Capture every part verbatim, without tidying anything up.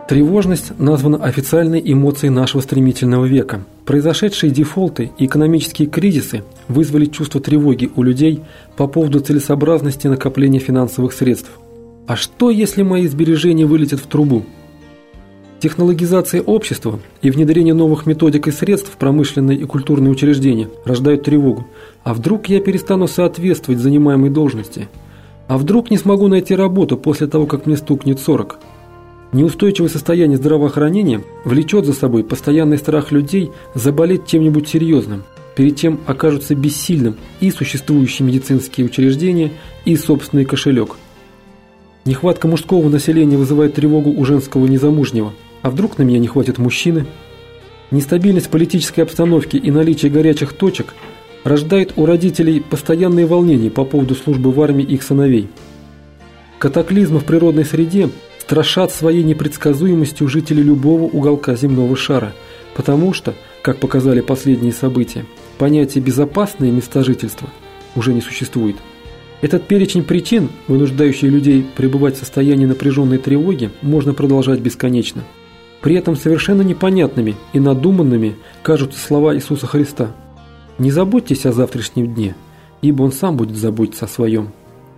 Тревожность названа официальной эмоцией нашего стремительного века. Произошедшие дефолты и экономические кризисы вызвали чувство тревоги у людей по поводу целесообразности накопления финансовых средств. А что, если мои сбережения вылетят в трубу? Технологизация общества и внедрение новых методик и средств в промышленные и культурные учреждения рождают тревогу. А вдруг я перестану соответствовать занимаемой должности? А вдруг не смогу найти работу после того, как мне стукнет сорок? Неустойчивое состояние здравоохранения влечет за собой постоянный страх людей заболеть чем-нибудь серьезным, перед тем окажутся бессильным и существующие медицинские учреждения, и собственный кошелек. Нехватка мужского населения вызывает тревогу у женского незамужнего. А вдруг на меня не хватит мужчины? Нестабильность политической обстановки и наличие горячих точек рождает у родителей постоянные волнения по поводу службы в армии их сыновей. Катаклизмы в природной среде страшат своей непредсказуемостью жители любого уголка земного шара, потому что, как показали последние события, понятие «безопасное место жительства» уже не существует. Этот перечень причин, вынуждающий людей пребывать в состоянии напряженной тревоги, можно продолжать бесконечно. При этом совершенно непонятными и надуманными кажутся слова Иисуса Христа: «Не заботьтесь о завтрашнем дне, ибо Он сам будет заботиться о своем».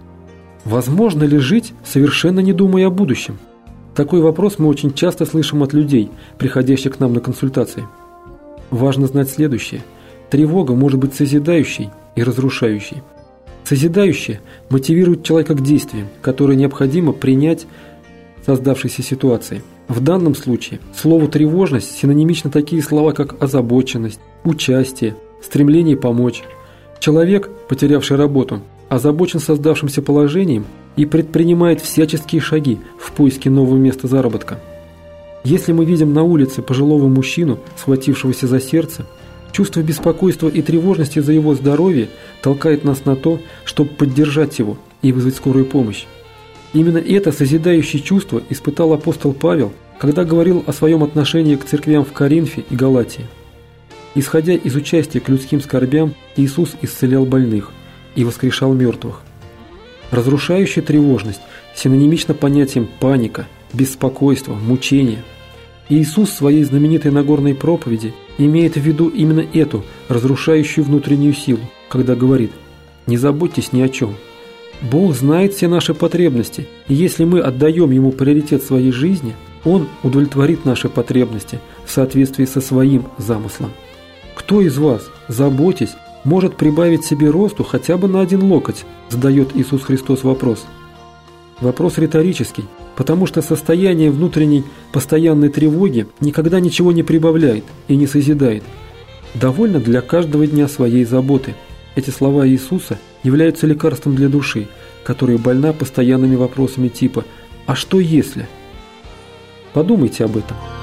Возможно ли жить, совершенно не думая о будущем? Такой вопрос мы очень часто слышим от людей, приходящих к нам на консультации. Важно знать следующее: тревога может быть созидающей и разрушающей. Созидающая мотивирует человека к действиям, которые необходимо принять в создавшейся ситуации. В данном случае слову «тревожность» синонимично такие слова, как озабоченность, участие, стремление помочь. Человек, потерявший работу, озабочен создавшимся положением и предпринимает всяческие шаги в поиске нового места заработка. Если мы видим на улице пожилого мужчину, схватившегося за сердце, чувство беспокойства и тревожности за его здоровье толкает нас на то, чтобы поддержать его и вызвать скорую помощь. Именно это созидающее чувство испытал апостол Павел, когда говорил о своем отношении к церквям в Коринфе и Галатии. Исходя из участия к людским скорбям, Иисус исцелял больных и воскрешал мертвых. Разрушающая тревожность синонимична понятиям паника, беспокойство, мучение. Иисус в своей знаменитой Нагорной проповеди имеет в виду именно эту разрушающую внутреннюю силу, когда говорит: «Не заботьтесь ни о чем». Бог знает все наши потребности, и если мы отдаем Ему приоритет своей жизни, Он удовлетворит наши потребности в соответствии со своим замыслом. Кто из вас, заботясь, может прибавить себе росту хотя бы на один локоть, задает Иисус Христос вопрос. Вопрос риторический, потому что состояние внутренней постоянной тревоги никогда ничего не прибавляет и не созидает. Довольно для каждого дня своей заботы. Эти слова Иисуса являются лекарством для души, которая больна постоянными вопросами типа «А что если?». Подумайте об этом.